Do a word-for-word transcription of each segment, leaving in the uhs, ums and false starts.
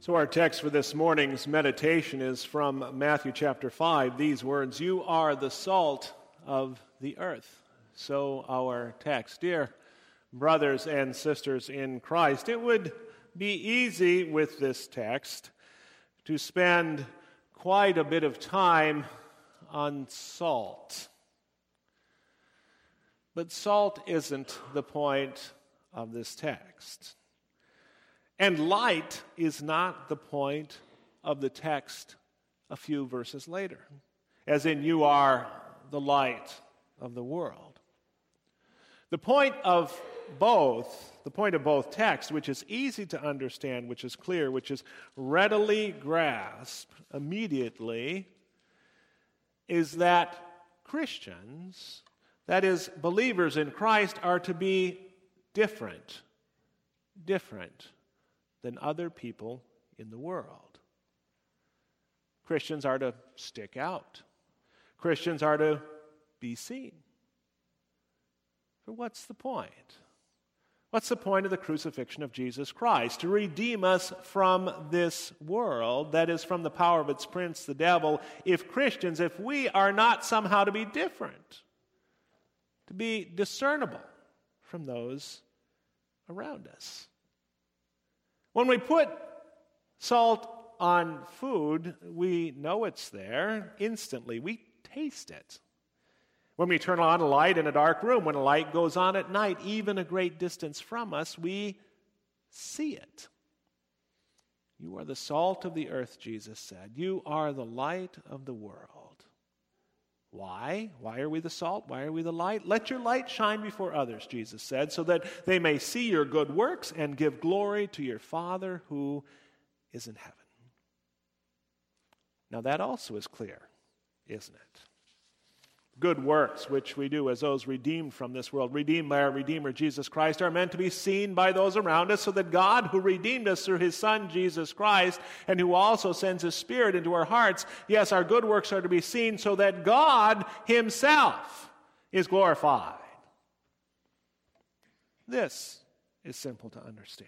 So our text for this morning's meditation is from Matthew chapter five. These words, "You are the salt of the earth." So our text. Dear brothers and sisters in Christ, it would be easy with this text to spend quite a bit of time on salt. But salt isn't the point of this text. And light is not the point of the text a few verses later, as in, you are the light of the world. The point of both, the point of both texts, which is easy to understand, which is clear, which is readily grasped immediately, is that Christians, that is, believers in Christ, are to be different, different than other people in the world. Christians are to stick out. Christians are to be seen. So what's the point? What's the point of the crucifixion of Jesus Christ? To redeem us from this world, that is, from the power of its prince, the devil, if Christians, if we are not somehow to be different, to be discernible from those around us. When we put salt on food, we know it's there instantly. We taste it. When we turn on a light in a dark room, when a light goes on at night, even a great distance from us, we see it. You are the salt of the earth, Jesus said. You are the light of the world. Why? Why are we the salt? Why are we the light? Let your light shine before others, Jesus said, so that they may see your good works and give glory to your Father who is in heaven. Now that also is clear, isn't it? Good works, which we do as those redeemed from this world, redeemed by our Redeemer Jesus Christ, are meant to be seen by those around us, so that God, who redeemed us through his Son Jesus Christ, and who also sends his Spirit into our hearts, yes, our good works are to be seen so that God himself is glorified. This is simple to understand.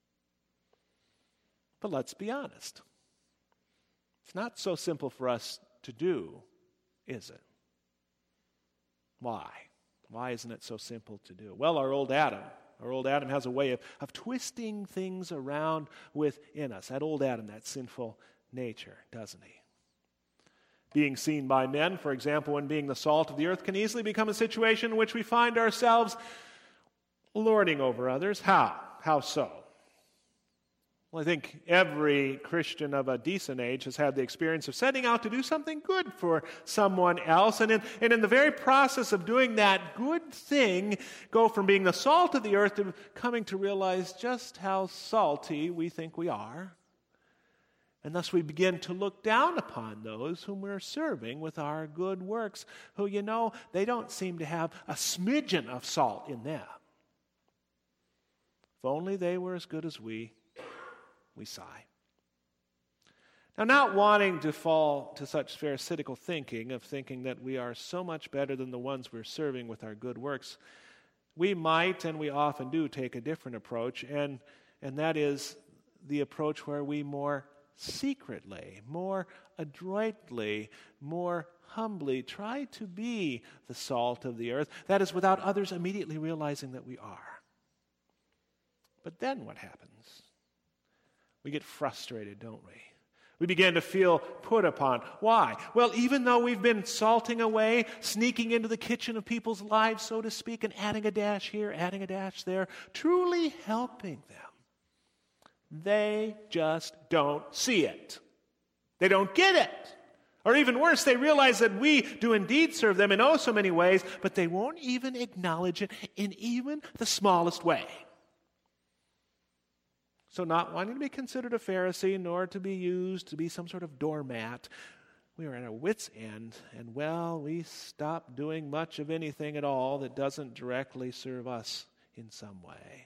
But let's be honest. It's not so simple for us to do, is it? Why? Why isn't it so simple to do? Well, our old Adam, our old Adam has a way of, of twisting things around within us. That old Adam, that sinful nature, doesn't he? Being seen by men, for example, when being the salt of the earth, can easily become a situation in which we find ourselves lording over others. How? How so? Well, I think every Christian of a decent age has had the experience of setting out to do something good for someone else. And in, and in the very process of doing that good thing, go from being the salt of the earth to coming to realize just how salty we think we are. And thus we begin to look down upon those whom we're serving with our good works, who, you know, they don't seem to have a smidgen of salt in them. If only they were as good as we We sigh. Now, not wanting to fall to such pharisaical thinking, of thinking that we are so much better than the ones we're serving with our good works, we might, and we often do, take a different approach, and, and that is the approach where we more secretly, more adroitly, more humbly try to be the salt of the earth. That is, without others immediately realizing that we are. But then what happens? We get frustrated, don't we? We begin to feel put upon. Why? Well, even though we've been salting away, sneaking into the kitchen of people's lives, so to speak, and adding a dash here, adding a dash there, truly helping them, they just don't see it. They don't get it. Or even worse, they realize that we do indeed serve them in oh so many ways, but they won't even acknowledge it in even the smallest way. So not wanting to be considered a Pharisee, nor to be used to be some sort of doormat, we are at our wits' end, and well, we stop doing much of anything at all that doesn't directly serve us in some way.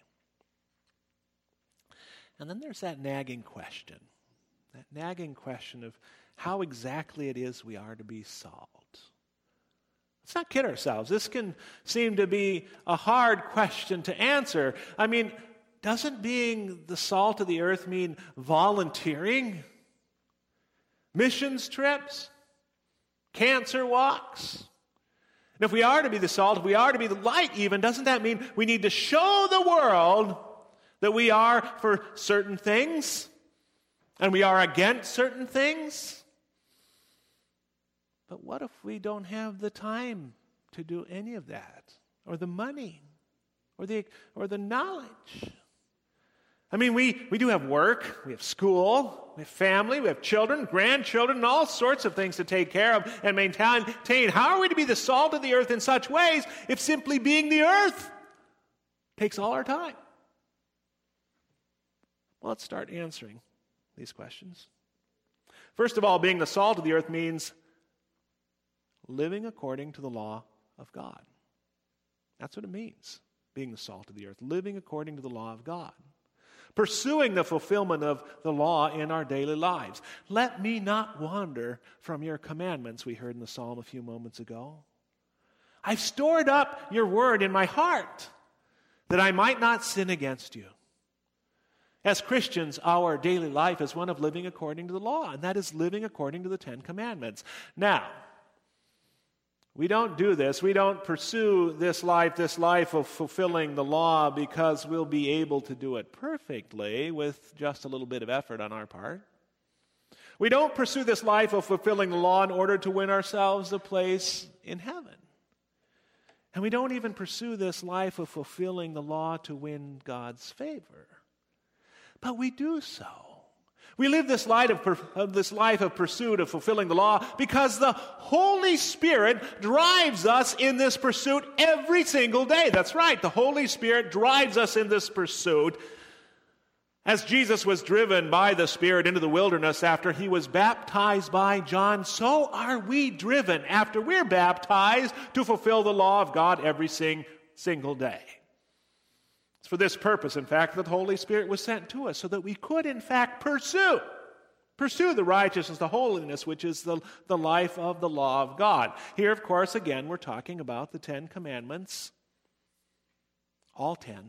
And then there's that nagging question, that nagging question of how exactly it is we are to be salt. Let's not kid ourselves. This can seem to be a hard question to answer. I mean, doesn't being the salt of the earth mean volunteering? Missions trips? Cancer walks? And if we are to be the salt, if we are to be the light even, doesn't that mean we need to show the world that we are for certain things and we are against certain things? But what if we don't have the time to do any of that, or the money, or the or the knowledge? I mean, we, we do have work, we have school, we have family, we have children, grandchildren, and all sorts of things to take care of and maintain. How are we to be the salt of the earth in such ways if simply being the earth takes all our time? Well, let's start answering these questions. First of all, being the salt of the earth means living according to the law of God. That's what it means, being the salt of the earth, living according to the law of God. Pursuing the fulfillment of the law in our daily lives. Let me not wander from your commandments, we heard in the psalm a few moments ago. I've stored up your word in my heart that I might not sin against you. As Christians, our daily life is one of living according to the law, and that is living according to the Ten Commandments. Now, we don't do this. We don't pursue this life, this life of fulfilling the law because we'll be able to do it perfectly with just a little bit of effort on our part. We don't pursue this life of fulfilling the law in order to win ourselves a place in heaven. And we don't even pursue this life of fulfilling the law to win God's favor. But we do so. We live this life of, of this life of pursuit of fulfilling the law because the Holy Spirit drives us in this pursuit every single day. That's right. The Holy Spirit drives us in this pursuit. As Jesus was driven by the Spirit into the wilderness after he was baptized by John, so are we driven after we're baptized to fulfill the law of God every sing, single day. It's for this purpose, in fact, that the Holy Spirit was sent to us, so that we could, in fact, pursue, pursue the righteousness, the holiness, which is the, the life of the law of God. Here, of course, again, we're talking about the Ten Commandments, all ten.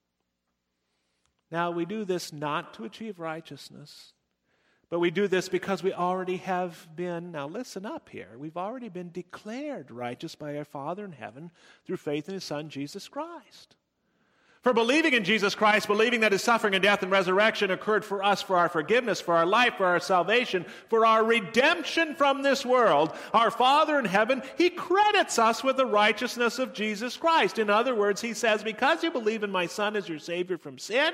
Now, we do this not to achieve righteousness, but we do this because we already have been, now listen up here, we've already been declared righteous by our Father in heaven through faith in His Son, Jesus Christ. For believing in Jesus Christ, believing that His suffering and death and resurrection occurred for us, for our forgiveness, for our life, for our salvation, for our redemption from this world, our Father in heaven, He credits us with the righteousness of Jesus Christ. In other words, He says, because you believe in my Son as your Savior from sin,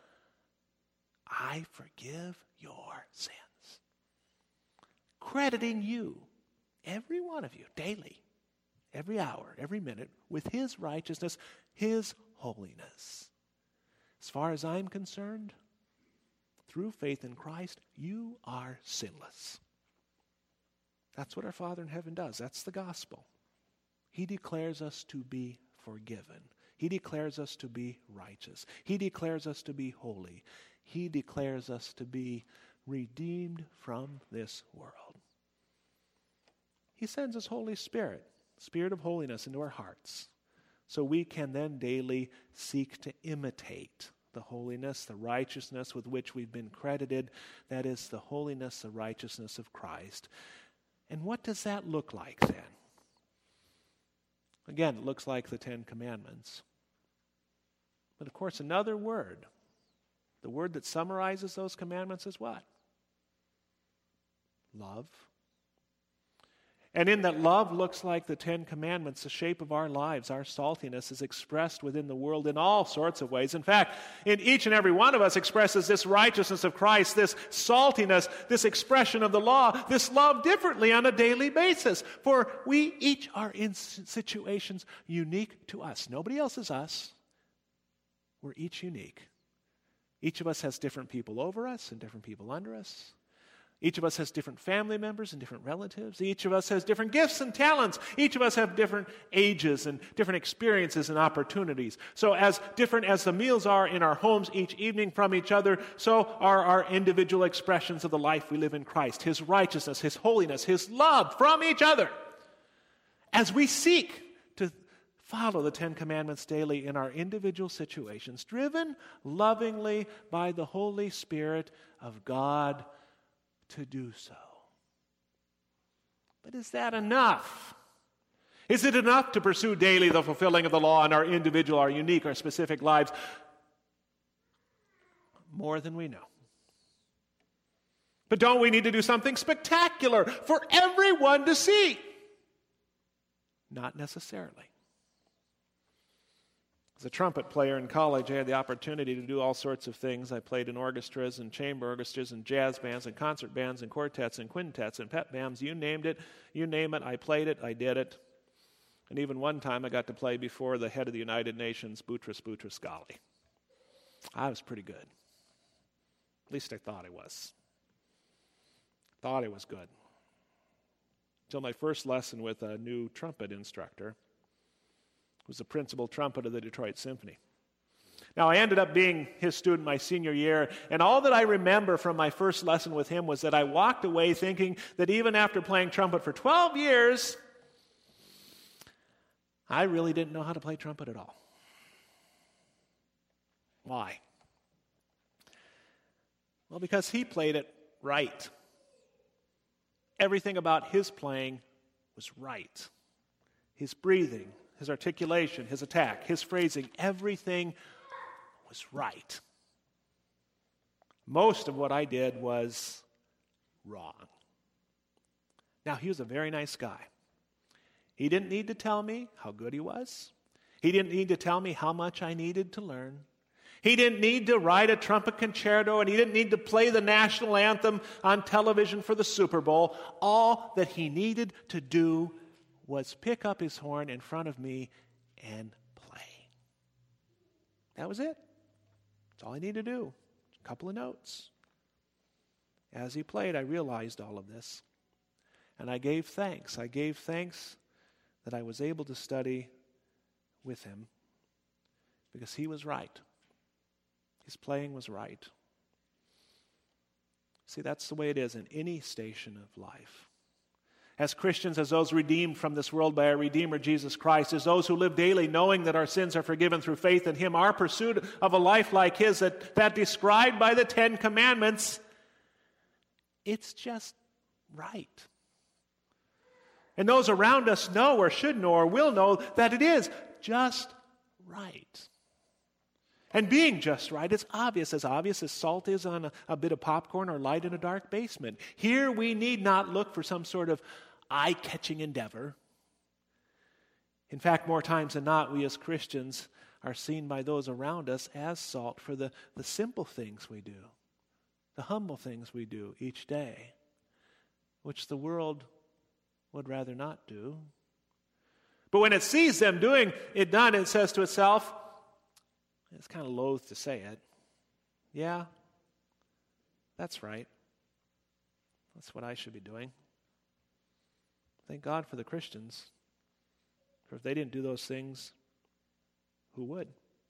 I forgive your sins. Crediting you, every one of you, daily, every hour, every minute, with His righteousness, His holiness. As far as I'm concerned, through faith in Christ, you are sinless. That's what our Father in heaven does. That's the gospel. He declares us to be forgiven. He declares us to be righteous. He declares us to be holy. He declares us to be redeemed from this world. He sends His Holy Spirit, Spirit of holiness, into our hearts, so we can then daily seek to imitate the holiness, the righteousness with which we've been credited. That is the holiness, the righteousness of Christ. And what does that look like then? Again, it looks like the Ten Commandments. But of course, another word, the word that summarizes those commandments is what? Love. And in that love looks like the Ten Commandments, the shape of our lives, our saltiness is expressed within the world in all sorts of ways. In fact, in each and every one of us expresses this righteousness of Christ, this saltiness, this expression of the law, this love differently on a daily basis. For we each are in situations unique to us. Nobody else is us. We're each unique. Each of us has different people over us and different people under us. Each of us has different family members and different relatives. Each of us has different gifts and talents. Each of us have different ages and different experiences and opportunities. So as different as the meals are in our homes each evening from each other, so are our individual expressions of the life we live in Christ, His righteousness, His holiness, His love from each other. As we seek to follow the Ten Commandments daily in our individual situations, driven lovingly by the Holy Spirit of God to do so. But is that enough? Is it enough to pursue daily the fulfilling of the law in our individual, our unique, our specific lives? More than we know. But don't we need to do something spectacular for everyone to see? Not necessarily. As a trumpet player in college, I had the opportunity to do all sorts of things. I played in orchestras and chamber orchestras and jazz bands and concert bands and quartets and quintets and pep bands. You named it, you name it, I played it, I did it. And even one time I got to play before the head of the United Nations, Boutros Boutros-Ghali. I was pretty good. At least I thought I was. Thought I was good. Until my first lesson with a new trumpet instructor, was the principal trumpet of the Detroit Symphony. Now, I ended up being his student my senior year, and all that I remember from my first lesson with him was that I walked away thinking that even after playing trumpet for twelve years, I really didn't know how to play trumpet at all. Why? Well, because he played it right. Everything about his playing was right. His breathing, his articulation, his attack, his phrasing, everything was right. Most of what I did was wrong. Now, he was a very nice guy. He didn't need to tell me how good he was. He didn't need to tell me how much I needed to learn. He didn't need to write a trumpet concerto, and he didn't need to play the national anthem on television for the Super Bowl. All that he needed to do was pick up his horn in front of me and play. That was it. That's all I needed to do. A couple of notes. As he played, I realized all of this. And I gave thanks. I gave thanks that I was able to study with him because he was right. His playing was right. See, that's the way it is in any station of life. As Christians, as those redeemed from this world by our Redeemer Jesus Christ, as those who live daily knowing that our sins are forgiven through faith in Him, our pursuit of a life like His, that, that described by the Ten Commandments, it's just right. And those around us know or should know or will know that it is just right. And being just right, it's obvious, as obvious as salt is on a, a bit of popcorn or light in a dark basement. Here we need not look for some sort of eye-catching endeavor. In fact, more times than not, we as Christians are seen by those around us as salt for the, the simple things we do, the humble things we do each day, which the world would rather not do. But when it sees them doing it done, it says to itself, it's kind of loath to say it. Yeah, that's right. That's what I should be doing. Thank God for the Christians. For if they didn't do those things, who would?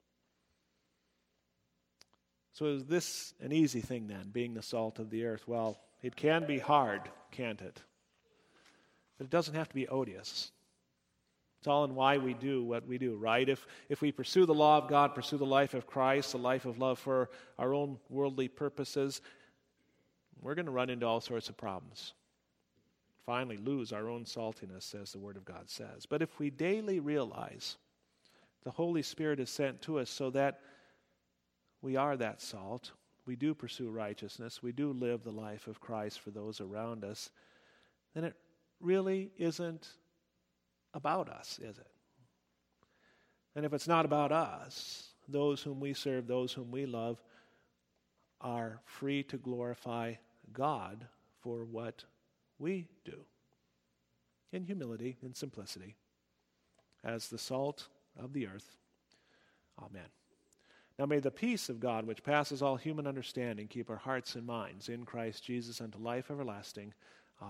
So is this an easy thing then, being the salt of the earth? Well, it can be hard, can't it? But it doesn't have to be odious. It's all in why we do what we do, right? If if we pursue the law of God, pursue the life of Christ, the life of love for our own worldly purposes, we're going to run into all sorts of problems. Finally, lose our own saltiness, as the Word of God says. But if we daily realize the Holy Spirit is sent to us so that we are that salt, we do pursue righteousness, we do live the life of Christ for those around us, then it really isn't about us, is it? And if it's not about us, those whom we serve, those whom we love, are free to glorify God for what we do. In humility, in simplicity, as the salt of the earth. Amen. Now may the peace of God, which passes all human understanding, keep our hearts and minds in Christ Jesus unto life everlasting.